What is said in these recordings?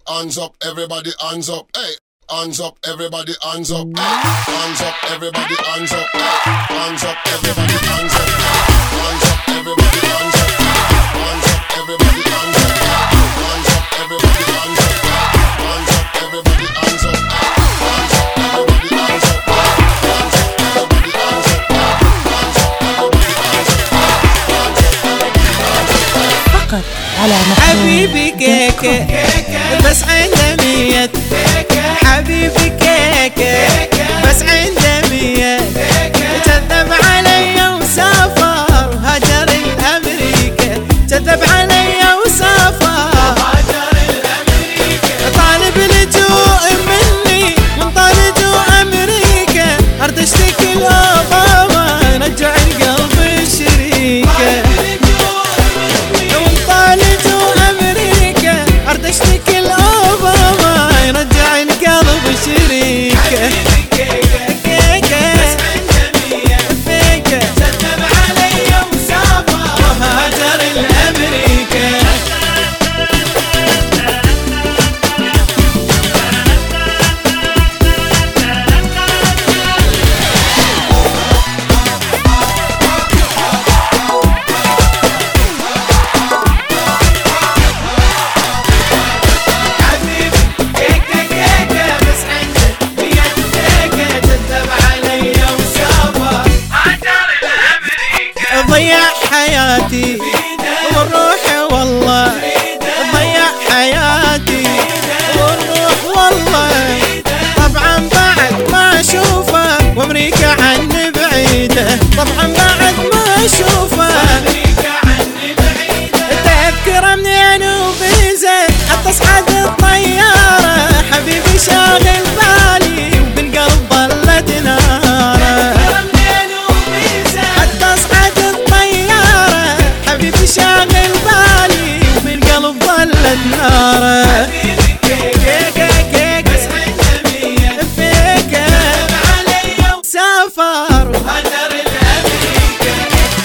Hands up, everybody, hands up, hey. Hands up, everybody, hands up, hey. Hands up, everybody, hands up, hey. Hands up, everybody, hands up, hey. Hands up, everybody, hands up, hey. Hands up, everybody, hands up, hey. Hands up, everybody, hands up, hey. Hands up, everybody, hands up, hey. Hands up, everybody, hands up, hey. Hands up, everybody, hands up, hey. Hands up, everybody, hands up, hey. Hands up, everybody, hands up, فقط على حبيبي كيكة بس عنده مية. حبيبي كيكة بس عنده مية. كذب علي وسافر هاجر الأمريكا. كذب علي وسافر هاجر الأمريكا. طالب لجوء مني من طال لجوء أمريكا. أرد اشتكي لأوباما رجع القلب شريكه. اشتكي لأوباما يرجع القلب شريكه. كيكة بس عنده مية. فيكة كذب علي وسافر وهاجر الأمريكا. ضيع حياتي والروح والله. ضيع حياتي والروح والله. طبعا بعد ما اشوفه وامريكا عني بعيده. طبعا بعد ما اشوفه وامريكا عني بعيده. تذكره منين وفيزا حتى اصعد الطياره. حبيبي شاغل بالي وبالقلب ظلت ناره. شاغل بالي وبالقلب ظلت ناره. كيكة كيكة بس عنده مية. فيكة كذب علي وسافر وهاجر الأمريكا.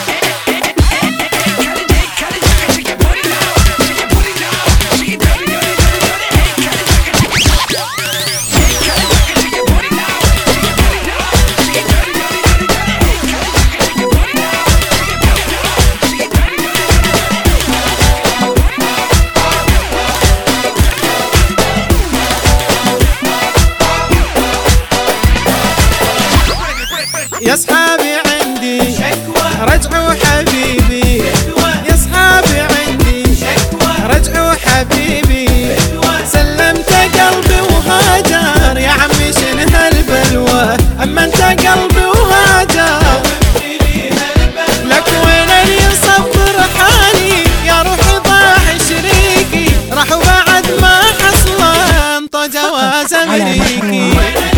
يا صحابي عندي شكوى رجعوا حبيبي. يا صحابي عندي شكوى رجعوا حبيبي. سلمت قلبي وهاجر يا عمي شنو هالبلوى. اما انت قلبي وهاجر لك وين اللي يصبر حالي. يا روحي ضاع شريكي راحوا بعد ما حصله انطى جواز امريكي.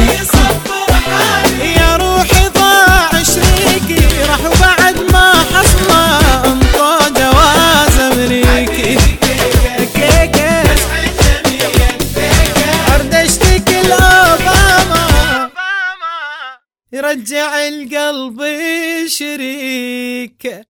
يا روحي ضاع شريكي راحوا بعد ما حصله انطى جواز امريكي. كيكة بس عنده مية. فيكة ارد اشتكي لأوباما يرجع القلب شريكه.